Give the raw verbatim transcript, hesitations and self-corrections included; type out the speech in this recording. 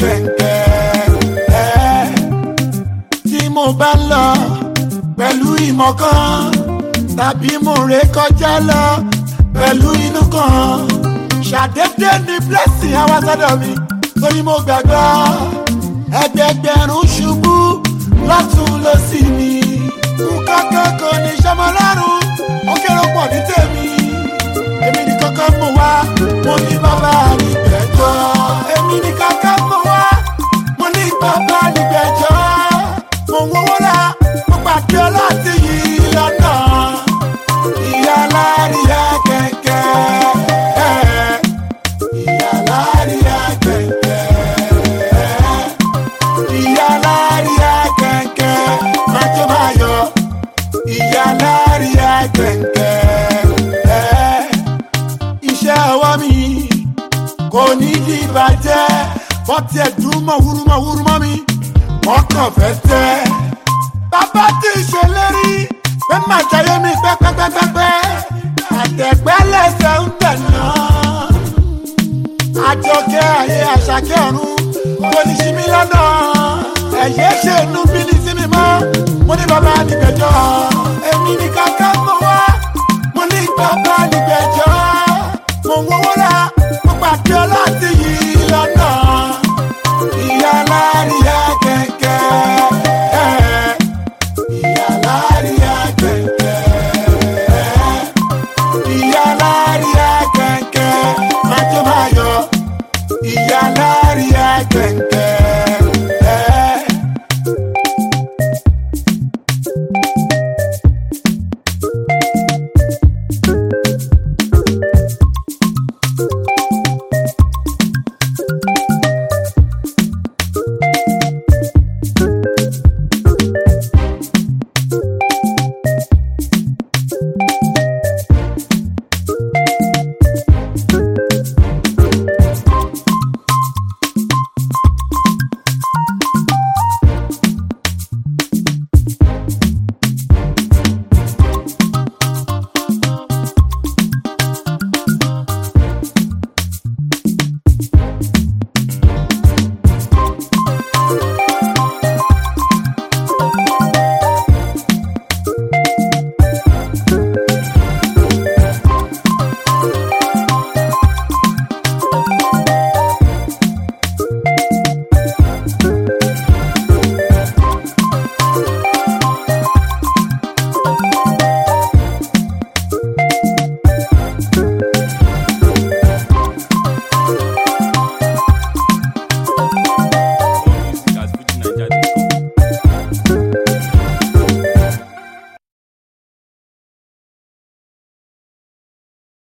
kẹ̀kẹ́. Tí mo bá lọ pẹ̀lú ìmọ̀ kan tàbí mo ré kọjá lọ pẹ̀lú inú kan, ṣàdédé ní blessing àwa sọ́dọ̀ mi torí mo gbàgbọ́ ẹgbẹgbẹ̀rún ṣubú lọ́tún lósì mi. Nǹkankan kò ní ṣọmọ lọ́rùn, ó kéré pọ̀ ní tèmi. Èmi ní kankan mọ̀ wá, mo ní bàbá nígbẹ̀jọ́. Èmi ní kankan mọ̀ wá, mo ní bàbá nígbẹ̀jọ́. Mo ń wọ́wọ́ la, mo pàdé láti yìí lọ́nà. Ìyá láríyá kẹ̀kẹ́. Ìyá láríyá kẹ̀kẹ́. Ìyá láríyá kẹ̀kẹ́. Májọ́ máa yọ. Ìyá láríyá kẹ̀kẹ́. Iṣẹ́ ọwọ́ mi kò ní di ìbàjẹ́. Bọ́tí ẹ̀dùn mọ̀ wúrúmọ̀ wúrúmọ̀ mi, wọ́n kàn fẹ́ tẹ́. Bàbá tí ì ṣèlérí pé máa jayé mi pẹ́pẹ́pẹ́pẹ́. Àtẹ̀pẹ́ lẹ́sẹ̀ ń tẹ̀nà. Àjọkẹ́ ayé àṣàkẹ́ ọ̀run kò ní ṣí mi lọ́nà. Ẹ̀yẹ́ ṣe inú bí ní sí mi mọ́. Mo ní bàbá nígbẹ̀jọ́. Èmi ní kankan mọ̀ wá. Mo ní bàbá nígbẹ̀jọ́. Mo ń wọ́wọ́ la, mo pàdé láti yìí lọ́nà. Ìyá láríyá kẹ̀kẹ́. Ìyá láríyá kẹ̀kẹ́. Ìyá láríyá kẹ̀kẹ́. Májọ́ máa yọ. Ìyá láríyá kẹ̀kẹ́.